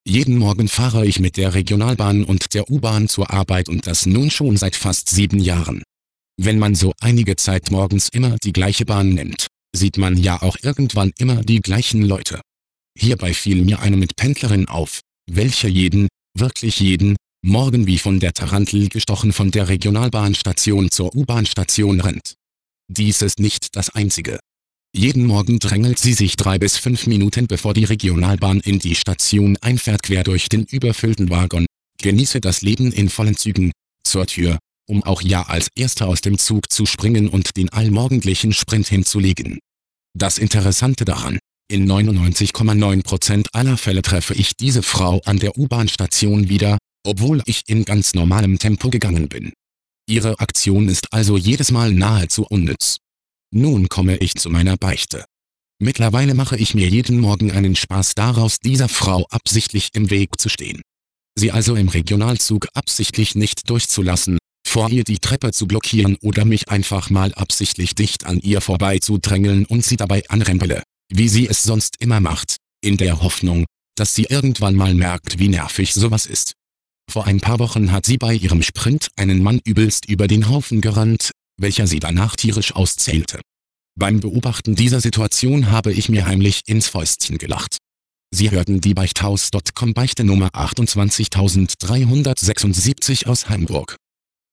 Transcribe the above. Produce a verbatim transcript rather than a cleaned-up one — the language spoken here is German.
Jeden Morgen fahre ich mit der Regionalbahn und der U-Bahn zur Arbeit und das nun schon seit fast sieben Jahren. Wenn man so einige Zeit morgens immer die gleiche Bahn nimmt, sieht man ja auch irgendwann immer die gleichen Leute. Hierbei fiel mir eine Mitpendlerin auf, welche jeden, wirklich jeden, Morgen wie von der Tarantel gestochen von der Regionalbahnstation zur U-Bahn-Station rennt. Dies ist nicht das Einzige. Jeden Morgen drängelt sie sich drei bis fünf Minuten bevor die Regionalbahn in die Station einfährt quer durch den überfüllten Waggon, genieße das Leben in vollen Zügen, zur Tür, um auch ja als Erster aus dem Zug zu springen und den allmorgendlichen Sprint hinzulegen. Das Interessante daran: In neunundneunzig Komma neun Prozent aller Fälle treffe ich diese Frau an der U-Bahn-Station wieder, obwohl ich in ganz normalem Tempo gegangen bin. Ihre Aktion ist also jedes Mal nahezu unnütz. Nun komme ich zu meiner Beichte. Mittlerweile mache ich mir jeden Morgen einen Spaß daraus, dieser Frau absichtlich im Weg zu stehen. Sie also im Regionalzug absichtlich nicht durchzulassen, vor ihr die Treppe zu blockieren oder mich einfach mal absichtlich dicht an ihr vorbeizudrängeln und sie dabei anrempele, wie sie es sonst immer macht, in der Hoffnung, dass sie irgendwann mal merkt, wie nervig sowas ist. Vor ein paar Wochen hat sie bei ihrem Sprint einen Mann übelst über den Haufen gerannt, welcher sie danach tierisch auszählte. Beim Beobachten dieser Situation habe ich mir heimlich ins Fäustchen gelacht. Sie hörten die Beichthaus Punkt com Beichte Nummer achtundzwanzigtausenddreihundertsechsundsiebzig aus Hamburg.